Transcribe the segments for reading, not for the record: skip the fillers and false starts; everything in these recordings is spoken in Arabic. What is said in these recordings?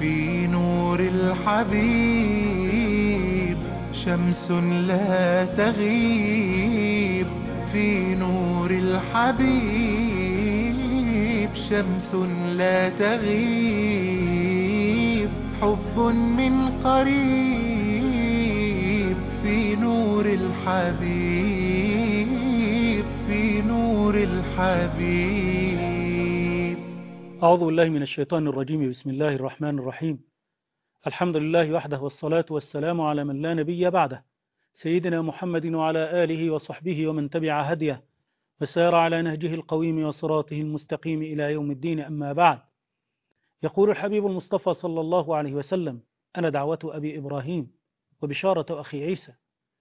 في نور الحبيب شمس لا تغيب. في نور الحبيب شمس لا تغيب. حب من قريب في نور الحبيب. في نور الحبيب. أعوذ بالله من الشيطان الرجيم. بسم الله الرحمن الرحيم. الحمد لله وحده، والصلاة والسلام على من لا نبي بعده، سيدنا محمد وعلى آله وصحبه ومن تبع هديه وسار على نهجه القويم وصراطه المستقيم إلى يوم الدين. أما بعد، يقول الحبيب المصطفى صلى الله عليه وسلم: أنا دعوة أبي إبراهيم وبشارة أخي عيسى.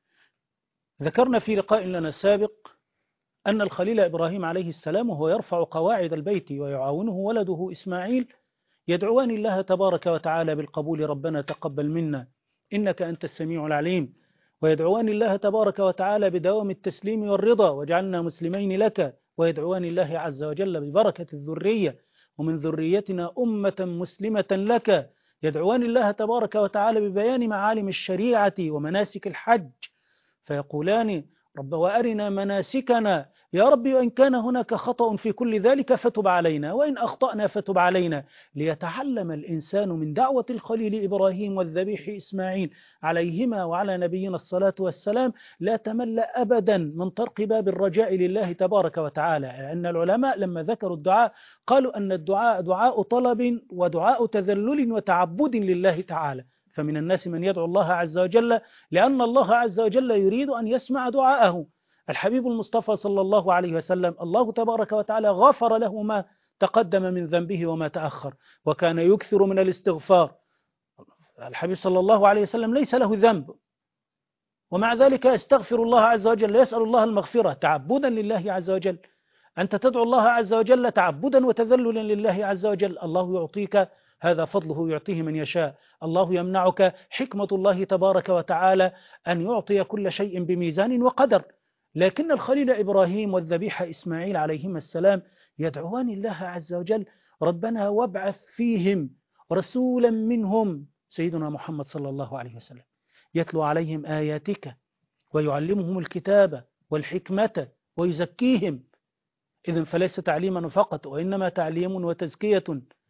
ذكرنا في لقاء لنا سابق أن الخليل إبراهيم عليه السلام وهو يرفع قواعد البيت ويعاونه ولده إسماعيل يدعوان الله تبارك وتعالى بالقبول: ربنا تقبل منا إنك أنت السميع العليم. ويدعوان الله تبارك وتعالى بدوام التسليم والرضا: واجعلنا مسلمين لك. ويدعوان الله عز وجل ببركة الذرية: ومن ذريتنا أمة مسلمة لك. يدعوان الله تبارك وتعالى ببيان معالم الشريعة ومناسك الحج، فيقولان: رب وأرنا مناسكنا يا رب، وإن كان هناك خطأ في كل ذلك فتب علينا، وإن أخطأنا فتب علينا. ليتعلم الإنسان من دعوة الخليل إبراهيم والذبيح إسماعيل عليهما وعلى نبينا الصلاة والسلام لا تمل أبدا من طرق باب الرجاء لله تبارك وتعالى. لأن العلماء لما ذكروا الدعاء قالوا أن الدعاء دعاء طلب ودعاء تذلل وتعبد لله تعالى. فمن الناس من يدعو الله عز وجل لأن الله عز وجل يريد أن يسمع دعاءه. الحبيب المصطفى صلى الله عليه وسلم الله تبارك وتعالى غفر له ما تقدم من ذنبه وما تأخر، وكان يكثر من الاستغفار. الحبيب صلى الله عليه وسلم ليس له ذنب، ومع ذلك يستغفر الله عز وجل، يسأل الله المغفرة تعبدا لله عز وجل. أنت تدعو الله عز وجل تعبدا وتذللا لله عز وجل، الله يعطيك، هذا فضله يعطيه من يشاء. الله يمنعك، حكمة الله تبارك وتعالى أن يعطي كل شيء بميزان وقدر. لكن الخليل إبراهيم والذبيح إسماعيل عليهما السلام يدعوان الله عز وجل: ربنا وابعث فيهم رسولا منهم، سيدنا محمد صلى الله عليه وسلم، يتلو عليهم آياتك ويعلمهم الكتاب والحكمة ويزكيهم. إذن فليس تعليما فقط، وإنما تعليم وتزكية.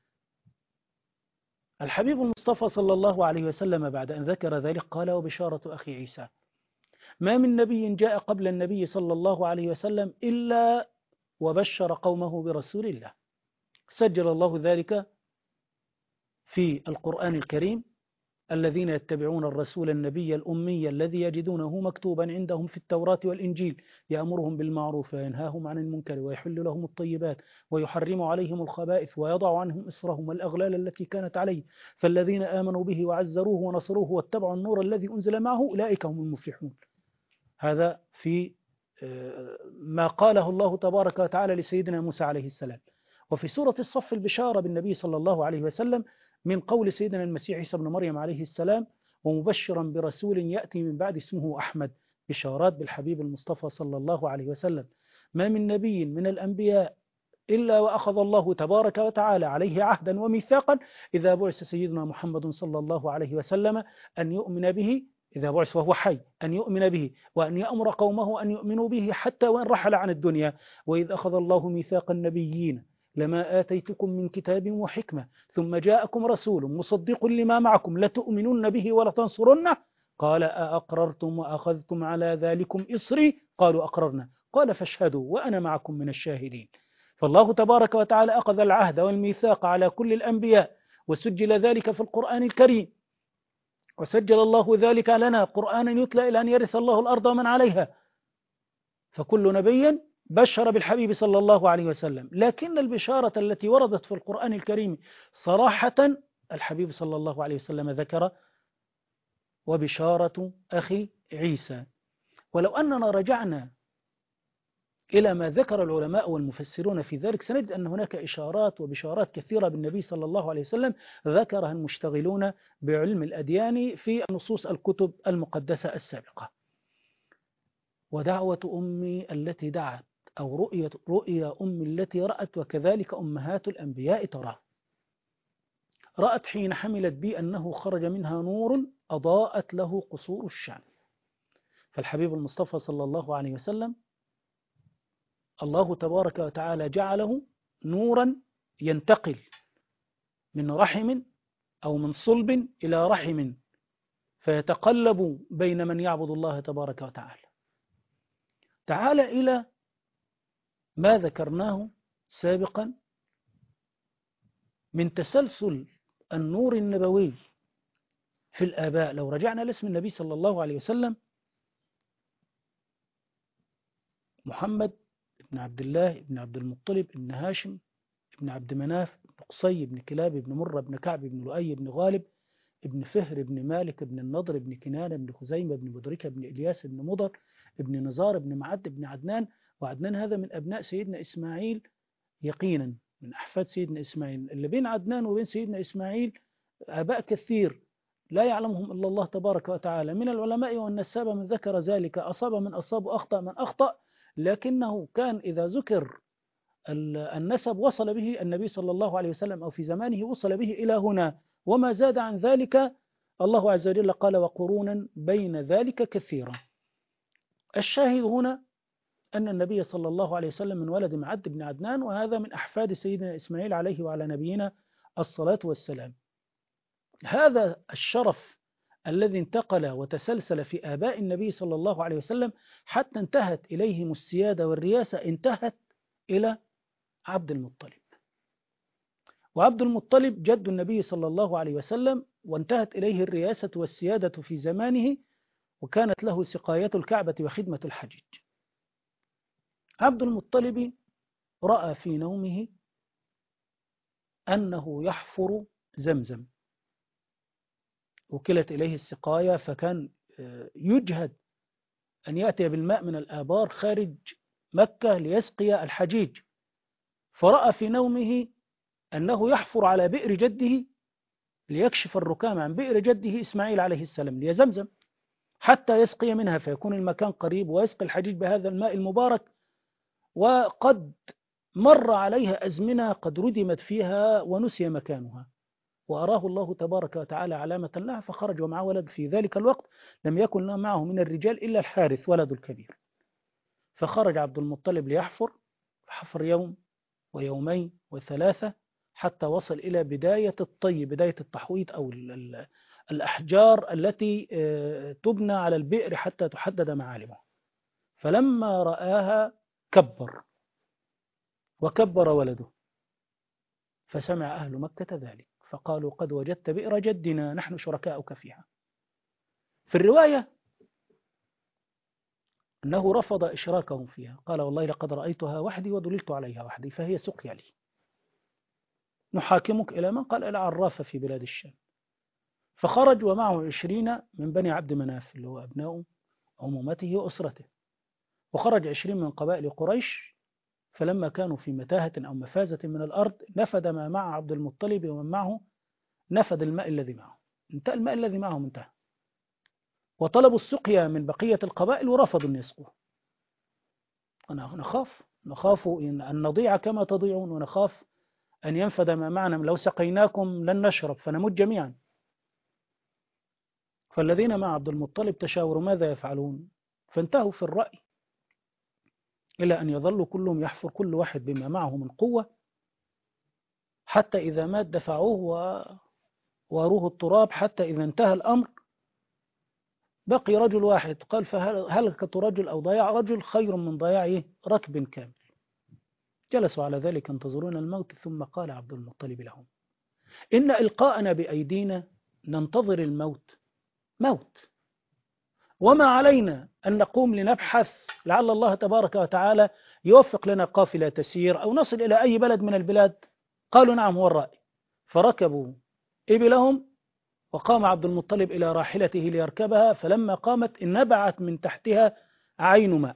الحبيب المصطفى صلى الله عليه وسلم بعد أن ذكر ذلك قال: وبشارة أخي عيسى. ما من نبي جاء قبل النبي صلى الله عليه وسلم إلا وبشر قومه برسول الله. سجل الله ذلك في القرآن الكريم: الذين يتبعون الرسول النبي الأمي الذي يجدونه مكتوبا عندهم في التوراة والإنجيل يأمرهم بالمعروف وينهاهم عن المنكر ويحل لهم الطيبات ويحرم عليهم الخبائث ويضع عنهم إصرهم والأغلال التي كانت عليه، فالذين آمنوا به وعزروه ونصروه واتبعوا النور الذي أنزل معه أولئك هم المفلحون. هذا في ما قاله الله تبارك وتعالى لسيدنا موسى عليه السلام. وفي سورة الصف البشارة بالنبي صلى الله عليه وسلم من قول سيدنا المسيح عيسى ابن مريم عليه السلام: ومبشرا برسول يأتي من بعد اسمه أحمد. بشارات بالحبيب المصطفى صلى الله عليه وسلم. ما من نبي من الأنبياء إلا وأخذ الله تبارك وتعالى عليه عهدا وميثاقا إذا بعث سيدنا محمد صلى الله عليه وسلم أن يؤمن به، إذا بعث وهو حي، أن يؤمن به وأن يأمر قومه أن يؤمنوا به حتى وإن رحل عن الدنيا. وإذ أخذ الله ميثاق النبيين لما آتيتكم من كتاب وحكمة ثم جاءكم رسول مصدق لما معكم لتؤمنن به ولتنصرنه قال: أأقررتم وأخذتم على ذلكم إصري قالوا أقررنا قال فاشهدوا وأنا معكم من الشاهدين. فالله تبارك وتعالى أخذ العهد والميثاق على كل الأنبياء، وسجل ذلك في القرآن الكريم، وسجل الله ذلك لنا قرآنا يتلى إلى أن يرث الله الأرض ومن عليها. فكل نبي بشر بالحبيب صلى الله عليه وسلم، لكن البشارة التي وردت في القرآن الكريم صراحة الحبيب صلى الله عليه وسلم ذكر: وبشارة أخي عيسى. ولو أننا رجعنا إلى ما ذكر العلماء والمفسرون في ذلك سنجد أن هناك إشارات وبشارات كثيرة بالنبي صلى الله عليه وسلم ذكرها المشتغلون بعلم الأديان في نصوص الكتب المقدسة السابقة. ودعوة أمي التي دعت، أو رؤيا أمي التي رأت، وكذلك أمهات الأنبياء ترى. رأت حين حملت بي أنه خرج منها نور أضاءت له قصور الشام. فالحبيب المصطفى صلى الله عليه وسلم الله تبارك وتعالى جعله نورا ينتقل من رحم أو من صلب إلى رحم، فيتقلب بين من يعبد الله تبارك وتعالى. تعال إلى ما ذكرناه سابقا من تسلسل النور النبوي في الآباء. لو رجعنا لاسم النبي صلى الله عليه وسلم: محمد بن عبد الله بن عبد المطلب بن هاشم بن عبد مناف بن قصي بن كلاب بن مرة بن كعب بن لؤي بن غالب بن فهر بن مالك بن النضر بن كنانة بن خزيمة بن مدركة بن إلياس بن مضر بن نزار بن معد بن عدنان. وعدنان هذا من أبناء سيدنا إسماعيل يقينا، من أحفاد سيدنا إسماعيل. اللي بين عدنان وبين سيدنا إسماعيل آباء كثير لا يعلمهم إلا الله تبارك وتعالى من العلماء والنسابة. من ذكر ذلك أصاب من أصاب وأخطأ من أخطأ، لكنه كان إذا ذكر النسب وصل به النبي صلى الله عليه وسلم أو في زمانه وصل به إلى هنا، وما زاد عن ذلك الله عز وجل قال: وقرونا بين ذلك كثيرا. الشاهد هنا أن النبي صلى الله عليه وسلم من ولد معد بن عدنان، وهذا من أحفاد سيدنا إسماعيل عليه وعلى نبينا الصلاة والسلام. هذا الشرف الذي انتقل وتسلسل في آباء النبي صلى الله عليه وسلم حتى انتهت إليهم السيادة والرياسة، انتهت إلى عبد المطلب. وعبد المطلب جد النبي صلى الله عليه وسلم، وانتهت إليه الرياسة والسيادة في زمانه، وكانت له سقاية الكعبة وخدمة الحجيج. عبد المطلب رأى في نومه أنه يحفر زمزم، وكلت إليه السقاية، فكان يجهد أن يأتي بالماء من الآبار خارج مكة ليسقي الحجيج. فرأى في نومه أنه يحفر على بئر جده ليكشف الركام عن بئر جده إسماعيل عليه السلام ليزمزم حتى يسقي منها، فيكون المكان قريب ويسقي الحجيج بهذا الماء المبارك. وقد مر عليها أزمنة قد ردمت فيها ونسي مكانها، وأراه الله تبارك وتعالى علامة لها، فخرج ومعه ولد. في ذلك الوقت لم يكن معه من الرجال إلا الحارث ولد الكبير. فخرج عبد المطلب ليحفر، فحفر يوم ويومين وثلاثة حتى وصل إلى بداية الطي، بداية التحويط أو الأحجار التي تبنى على البئر حتى تحدد معالمه. فلما رآها كبر، وكبر ولده، فسمع أهل مكة ذلك فقالوا: قد وجدت بئر جدنا، نحن شركاؤك فيها. في الرواية أنه رفض إشراكهم فيها، قال: والله لقد رأيتها وحدي ودللت عليها وحدي، فهي سقيا لي، نحاكمك إلى من؟ قال: إلى عرافة في بلاد الشام. فخرج ومعه 20 من بني عبد مناف اللي هو أبناء عمومته وأسرته، وخرج 20 من قبائل قريش. فلما كانوا في متاهة أو مفازة من الأرض نفد ما مع عبد المطلب ومن معه، نفد الماء الذي معه، انتهى الماء الذي معهم انتهى. وطلبوا السقيا من بقية القبائل ورفضوا أن يسقوه. نخاف أن نضيع كما تضيعون، ونخاف أن ينفد ما معنا، لو سقيناكم لن نشرب فنموت جميعا. فالذين مع عبد المطلب تشاوروا ماذا يفعلون، فانتهوا في الرأي إلى أن يظلوا كلهم يحفر كل واحد بما معه من قوة، حتى إذا مات دفعوه وروه التراب، حتى إذا انتهى الأمر بقي رجل واحد. قال: فهلكة رجل أو ضياع رجل خير من ضياع ركب كامل. جلسوا على ذلك ينتظرون الموت، ثم قال عبد المطلب لهم: إن إلقاءنا بأيدينا ننتظر الموت موت، وما علينا أن نقوم لنبحث لعل الله تبارك وتعالى يوفق لنا قافلة تسير أو نصل إلى أي بلد من البلاد. قالوا: نعم هو الرأي. فركبوا إبلهم، وقام عبد المطلب إلى راحلته ليركبها، فلما قامت انبعت من تحتها عين ماء.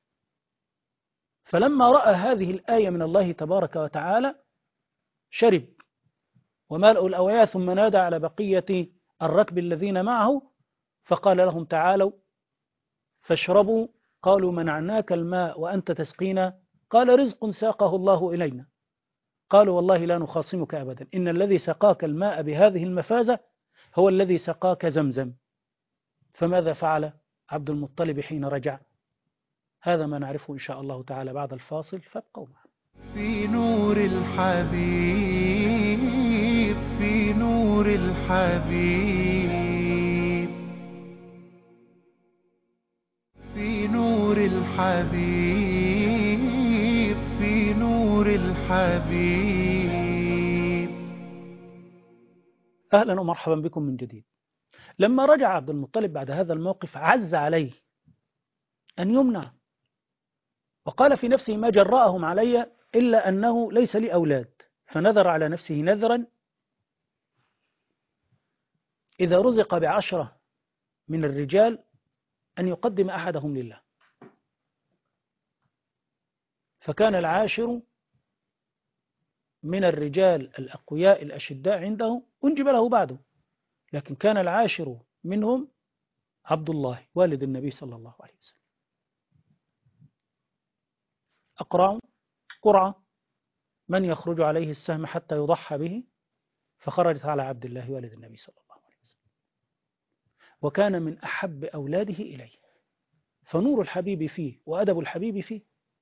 فلما رأى هذه الآية من الله تبارك وتعالى شرب وملأوا الأوعية، ثم نادى على بقية الركب الذين معه فقال لهم: تعالوا فاشربوا. قالوا: منعناك الماء وأنت تسقينا؟ قال: رزق ساقه الله إلينا. قالوا والله لا نخاصمك أبدا، إن الذي سقاك الماء بهذه المفازة هو الذي سقاك زمزم. فماذا فعل عبد المطلب حين رجع؟ هذا ما نعرفه إن شاء الله تعالى بعد الفاصل، فابقوا معنا. في نور الحبيب، في نور الحبيب، في نور الحبيب، في نور الحبيب. أهلا ومرحبا بكم من جديد. لما رجع عبد المطلب بعد هذا الموقف عز عليه أن يمنع، وقال في نفسه ما جرأهم علي إلا أنه ليس لي أولاد، فنذر على نفسه نذرا إذا رزق ب10 من الرجال أن يقدم أحدهم لله. فكان العاشر من الرجال الأقوياء الأشداء عنده أنجب له بعده، لكن كان العاشر منهم عبد الله والد النبي صلى الله عليه وسلم. أقرع قرعة من يخرج عليه السهم حتى يضحى به، فخرجت على عبد الله والد النبي صلى الله عليه وسلم، وكان من أحب أولاده إليه، فنور الحبيب فيه وأدب الحبيب فيه.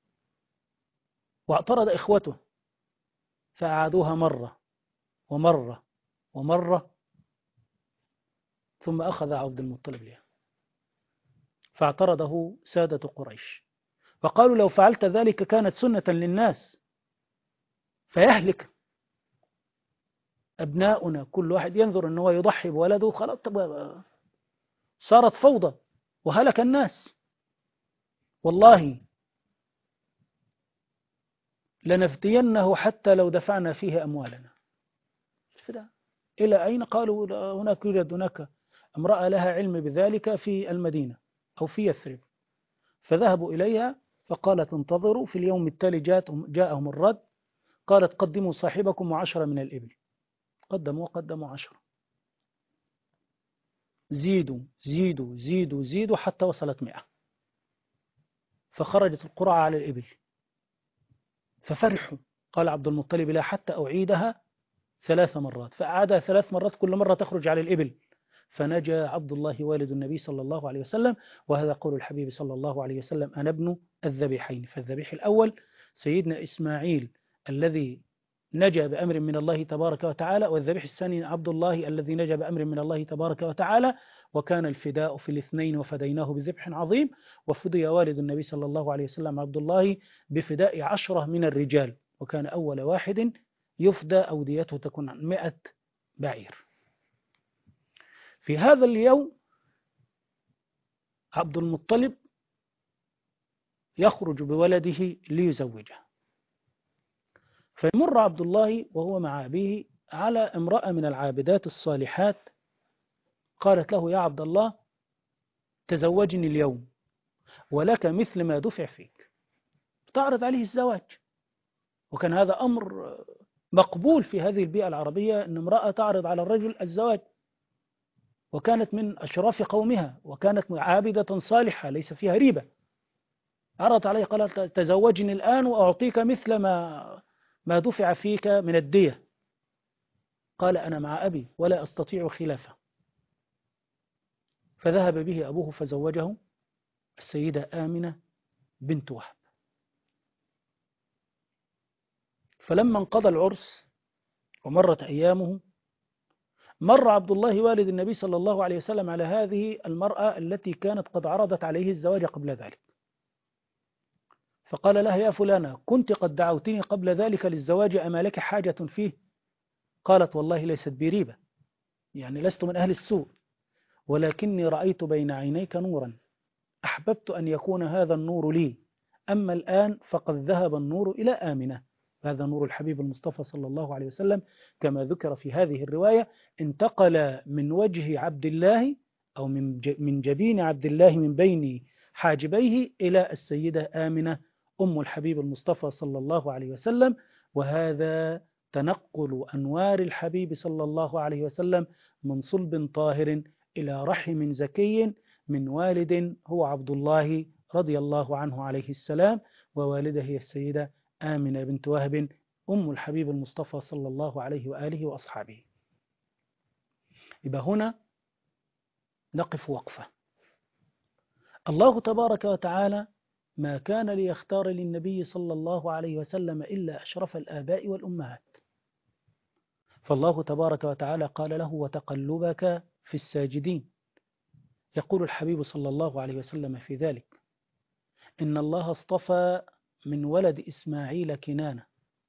واعترض إخوته فأعادوها مرة ومرة ومرة، ثم أخذ عبد المطلب لها، فاعترضه سادة قريش وقالوا لو فعلت ذلك كانت سنة للناس فيهلك أبناؤنا، كل واحد ينظر أنه يضحي بولده، خلاص صارت فوضى وهلك الناس. والله لنفتينه حتى لو دفعنا فيه أموالنا. إلى أين؟ قالوا هناك يوجد هناك امرأة لها علم بذلك في المدينة أو في يثرب، فذهبوا إليها فقالت انتظروا، في اليوم التالي جاءهم الرد، قالت قدموا صاحبكم و10 من الإبل. قدموا 10، زيدوا زيدوا زيدوا زيدوا حتى وصلت 100، فخرجت القرعة على الإبل ففرحوا. قال عبد المطلب لا حتى أعيدها 3 مرات، فأعادها 3 مرات كل مرة تخرج على الإبل، فنجا عبد الله والد النبي صلى الله عليه وسلم. وهذا قول الحبيب صلى الله عليه وسلم أنا ابن الذبيحين. فالذبيح الأول سيدنا إسماعيل الذي نجا بأمر من الله تبارك وتعالى، والذبيح الثاني عبد الله الذي نجا بأمر من الله تبارك وتعالى، وكان الفداء في الاثنين وفديناه بذبح عظيم. وفدي والد النبي صلى الله عليه وسلم عبد الله بفداء 10 من الرجال، وكان أول واحد يفدى أو ديته تكون عن 100 بعير. في هذا اليوم عبد المطلب يخرج بولده ليزوجه، فيمر عبد الله وهو مع أبيه على امرأة من العابدات الصالحات، قالت له يا عبد الله تزوجني اليوم ولك مثل ما دفع فيك، تعرض عليه الزواج. وكان هذا أمر مقبول في هذه البيئة العربية أن امرأة تعرض على الرجل الزواج، وكانت من أشراف قومها وكانت عابدة صالحة ليس فيها ريبة. عرضت عليه قالت تزوجني الآن وأعطيك مثل ما دفع فيك من الدية. قال أنا مع أبي ولا أستطيع خلافه، فذهب به أبوه فزوجه السيدة آمنة بنت وهب. فلما انقضى العرس ومرت أيامه، مر عبد الله والد النبي صلى الله عليه وسلم على هذه المرأة التي كانت قد عرضت عليه الزواج قبل ذلك، فقال لها يا فلانة كنت قد دعوتني قبل ذلك للزواج أما لك حاجة فيه؟ قالت والله ليست بريبة، يعني لست من أهل السوء، ولكني رأيت بين عينيك نورا أحببت أن يكون هذا النور لي، أما الآن فقد ذهب النور إلى آمنة. هذا نور الحبيب المصطفى صلى الله عليه وسلم كما ذكر في هذه الرواية، انتقل من وجه عبد الله أو من جبين عبد الله من بين حاجبيه إلى السيدة آمنة أم الحبيب المصطفى صلى الله عليه وسلم. وهذا تنقل أنوار الحبيب صلى الله عليه وسلم من صلب طاهر إلى رحم زكي من والد هو عبد الله رضي الله عنه عليه السلام، ووالده هي السيدة آمنة بنت وهب أم الحبيب المصطفى صلى الله عليه وآله وأصحابه. يبقى هنا نقف وقفة. الله تبارك وتعالى ما كان ليختار للنبي صلى الله عليه وسلم إلا أشرف الآباء والأمهات، فالله تبارك وتعالى قال له: وتقلبك في الساجدين. يقول الحبيب صلى الله عليه وسلم في ذلك: إن الله اصطفى من ولد إسماعيل كنانة،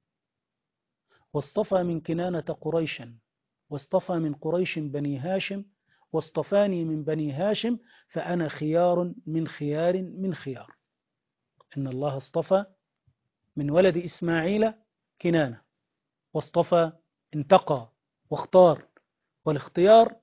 واصطفى من كنانة قريشا، واصطفى من قريش بني هاشم، واصطفاني من بني هاشم، فأنا خيار من خيار من خيار. إن الله اصطفى من ولد إسماعيل كنانة، واصطفى، انتقى واختار، والاختيار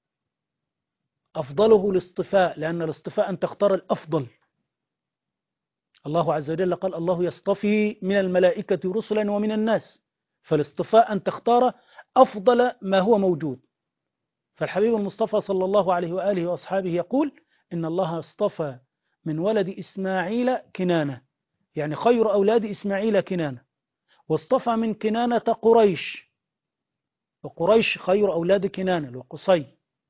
أفضله الاصطفاء، لأن الاصطفاء أن تختار الأفضل. الله عز وجل قال: الله يصطفي من الملائكة رسلا ومن الناس، فالاصطفاء أن تختار أفضل ما هو موجود. فالحبيب المصطفى صلى الله عليه وآله وأصحابه يقول: إن الله اصطفى من ولد إسماعيل كنانة، يعني خير أولاد إسماعيل كنانة، واصطفى من كنانة قريش، وقريش خير أولاد كنانة وقصي،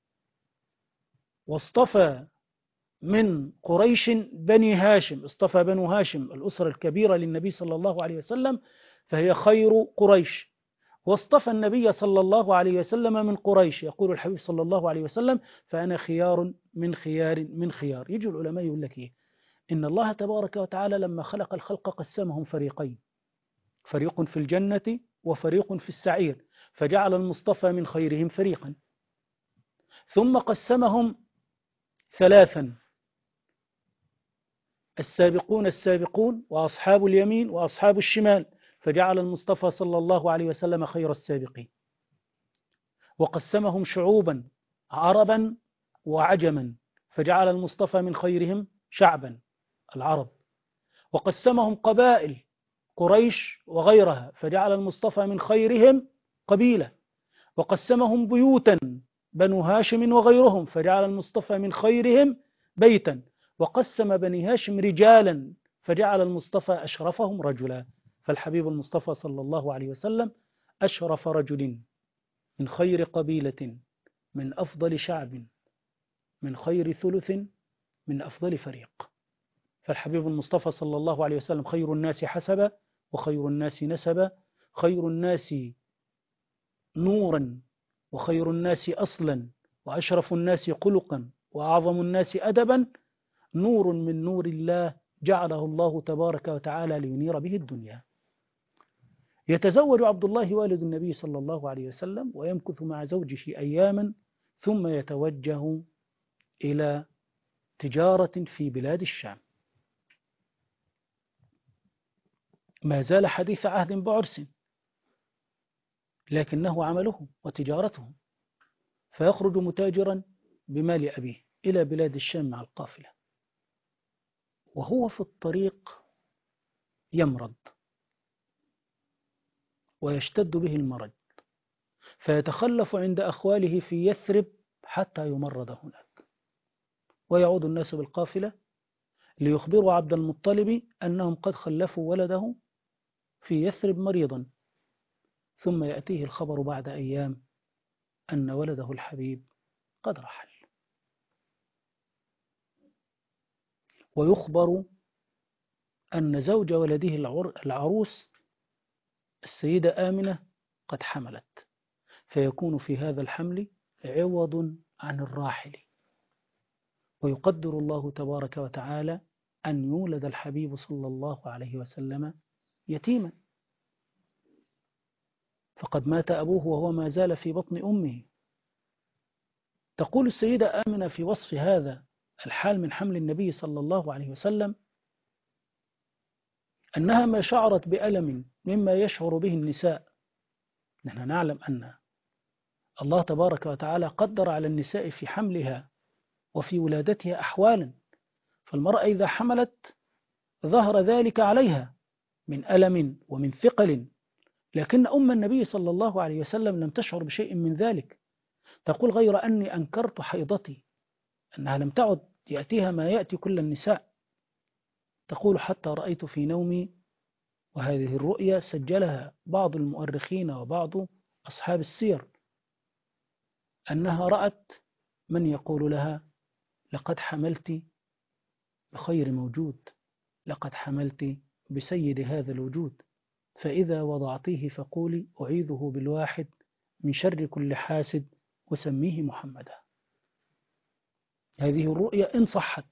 واصطفى من قريش بني هاشم، اصطفى بنو هاشم الأسرة الكبيرة للنبي صلى الله عليه وسلم، فهي خير قريش، واصطفى النبي صلى الله عليه وسلم من قريش. يقول الحبيب صلى الله عليه وسلم: فأنا خيار من خيار من خيار. يجي العلماء يقول لك إيه؟ إن الله تبارك وتعالى لما خلق الخلق قسمهم فريقين، فريق في الجنة وفريق في السعير، فجعل المصطفى من خيرهم فريقا، ثم قسمهم ثلاثا: السابقون السابقون، وأصحاب اليمين، وأصحاب الشمال، فجعل المصطفى صلى الله عليه وسلم خير السابقين. وقسمهم شعوبا: عربا وعجما، فجعل المصطفى من خيرهم شعبا العرب. وقسمهم قبائل: قريش وغيرها، فجعل المصطفى من خيرهم قبيلة. وقسمهم بيوتا: بنو هاشم وغيرهم، فجعل المصطفى من خيرهم بيتا. وقسم بني هاشم رجالا، فجعل المصطفى أشرفهم رجلا. فالحبيب المصطفى صلى الله عليه وسلم أشرف رجل من خير قبيلة، من أفضل شعب، من خير ثلث، من أفضل فريق. فالحبيب المصطفى صلى الله عليه وسلم خير الناس حسبا، وخير الناس نسبا، خير الناس نورا، وخير الناس أصلا، وأشرف الناس خلقا، وأعظم الناس أدبا، نور من نور الله جعله الله تبارك وتعالى لينير به الدنيا. يتزوج عبد الله والد النبي صلى الله عليه وسلم ويمكث مع زوجه أياما، ثم يتوجه إلى تجارة في بلاد الشام. ما زال حديث عهد بعرس، لكنه عمله وتجارته، فيخرج متاجرا بمال أبيه إلى بلاد الشام مع القافلة، وهو في الطريق يمرض ويشتد به المرض، فيتخلف عند أخواله في يثرب حتى يمرض هناك، ويعود الناس بالقافلة ليخبروا عبد المطلب أنهم قد خلفوا ولده في يثرب مريضا، ثم يأتيه الخبر بعد أيام أن ولده الحبيب قد رحل، ويخبر أن زوج ولده العروس السيدة آمنة قد حملت، فيكون في هذا الحمل عوض عن الراحل، ويقدر الله تبارك وتعالى أن يولد الحبيب صلى الله عليه وسلم يتيما، فقد مات أبوه وهو ما زال في بطن أمه. تقول السيدة آمنة في وصف هذا الحال من حمل النبي صلى الله عليه وسلم أنها ما شعرت بألم مما يشعر به النساء. نحن نعلم أن الله تبارك وتعالى قدر على النساء في حملها وفي ولادتها أحوالا، فالمرأة إذا حملت ظهر ذلك عليها من ألم ومن ثقل، لكن أم النبي صلى الله عليه وسلم لم تشعر بشيء من ذلك. تقول: غير أني أنكرت حيضتي، أنها لم تعد يأتيها ما يأتي كل النساء. تقول: حتى رأيت في نومي وهذه الرؤيا سجلها بعض المؤرخين وبعض أصحاب السير، أنها رأت من يقول لها: لقد حملت بخير موجود، لقد حملت بسيد هذا الوجود، فإذا وضعتيه فقولي: أعيذه بالواحد من شر كل حاسد وسميه محمدا. هذه الرؤيا إن صحت.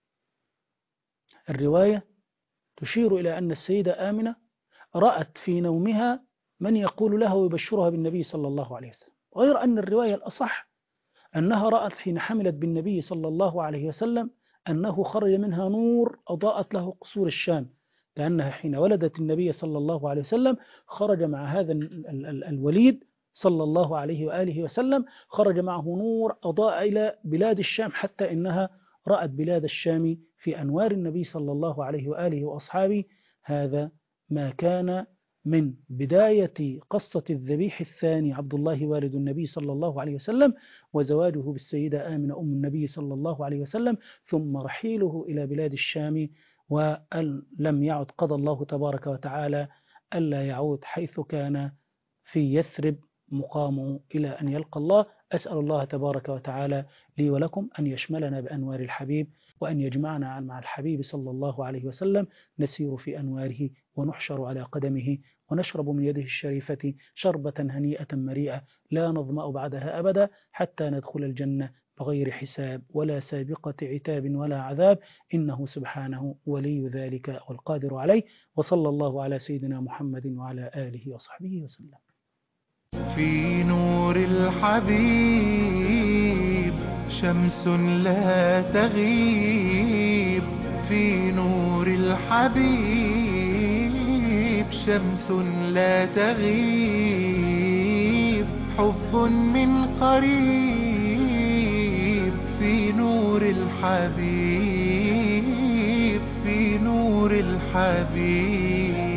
الرواية تشير إلى أن السيدة آمنة رأت في نومها من يقول لها ويبشرها بالنبي صلى الله عليه وسلم، غير أن الرواية الأصح أنها رأت حين حملت بالنبي صلى الله عليه وسلم أنه خرج منها نور أضاءت له قصور الشام، لأنها حين ولدت النبي صلى الله عليه وسلم خرج مع هذا الوليد صلى الله عليه وآله وسلم، خرج معه نور أضاء إلى بلاد الشام، حتى إنها رأت بلاد الشام في أنوار النبي صلى الله عليه وآله وأصحابه. هذا ما كان من بداية قصة الذبيح الثاني عبد الله والد النبي صلى الله عليه وسلم، وزواجه بالسيدة آمنة أم النبي صلى الله عليه وسلم، ثم رحيله إلى بلاد الشام، ولم يعد قضى الله تبارك وتعالى ألا يعود حيث كان في يثرب مقامه إلى أن يلقى الله. أسأل الله تبارك وتعالى لي ولكم أن يشملنا بأنوار الحبيب، وأن يجمعنا مع الحبيب صلى الله عليه وسلم نسير في أنواره ونحشر على قدمه ونشرب من يده الشريفة شربة هنيئة مريئة لا نظمأ بعدها أبدا، حتى ندخل الجنة بغير حساب ولا سابقة عتاب ولا عذاب، إنه سبحانه ولي ذلك والقادر عليه. وصلى الله على سيدنا محمد وعلى آله وصحبه وسلم. في نور الحبيب شمس لا تغيب، في نور الحبيب شمس لا تغيب، حب من قريب في نور الحبيب، في نور الحبيب.